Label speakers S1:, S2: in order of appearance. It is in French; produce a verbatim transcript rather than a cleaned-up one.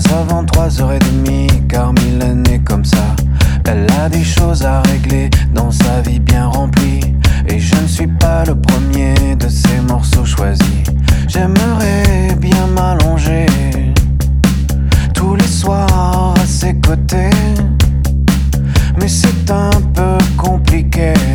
S1: avant trois heures trente, car Mylène est comme ça. Elle a des choses à régler dans sa vie bien remplie. Et je ne suis pas le premier de ces morceaux choisis. J'aimerais bien m'allonger tous les soirs à ses côtés, mais c'est un peu compliqué.